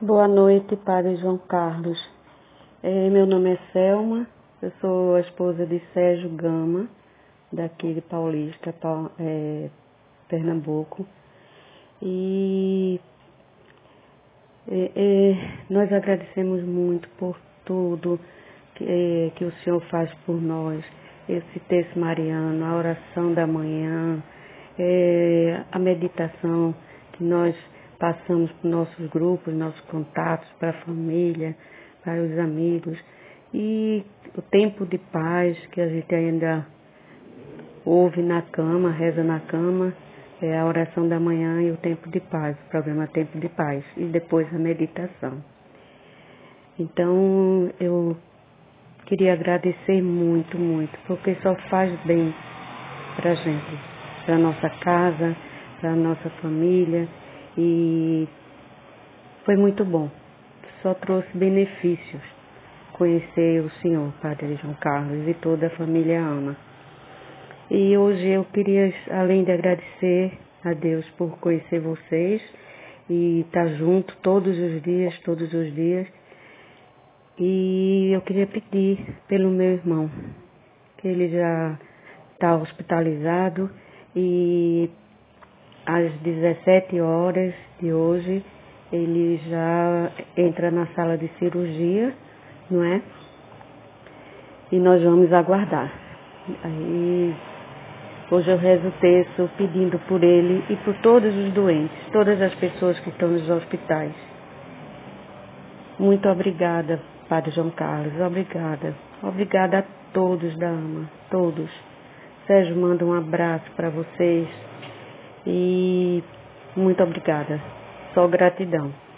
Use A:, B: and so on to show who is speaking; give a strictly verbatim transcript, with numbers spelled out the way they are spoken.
A: Boa noite, Padre João Carlos. É, meu nome é Selma, eu sou a esposa de Sérgio Gama, daqui de Paulista, Pa- é, Pernambuco. E é, é, nós agradecemos muito por tudo que, é, que o Senhor faz por nós. Esse texto mariano, a oração da manhã, é, a meditação que nós passamos para nossos grupos, nossos contatos, para a família, para os amigos. E o tempo de paz que a gente ainda ouve na cama, reza na cama, é a oração da manhã e o tempo de paz, o programa Tempo de Paz, e depois a meditação. Então, eu queria agradecer muito, muito, porque só faz bem para a gente, para a nossa casa, para a nossa família, e foi muito bom. Só trouxe benefícios conhecer o Senhor, Padre João Carlos, e toda a família Ama. E hoje eu queria, além de agradecer a Deus por conhecer vocês e estar junto todos os dias, todos os dias, e eu queria pedir pelo meu irmão, que ele já está hospitalizado e às dezessete horas de hoje ele já entra na sala de cirurgia, não é? E nós vamos aguardar. Aí, hoje eu rezo o texto pedindo por ele e por todos os doentes, todas as pessoas que estão nos hospitais. Muito obrigada, Padre João Carlos, obrigada. Obrigada a todos da AMA, todos. Sérgio manda um abraço para vocês e muito obrigada. Só gratidão.